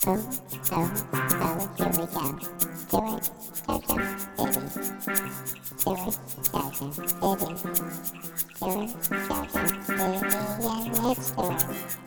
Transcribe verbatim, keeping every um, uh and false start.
Oh, oh, oh, here we go. Do it, Jojo, baby. Do it, Jojo, baby. Do it, Jojo, baby, and let's do it.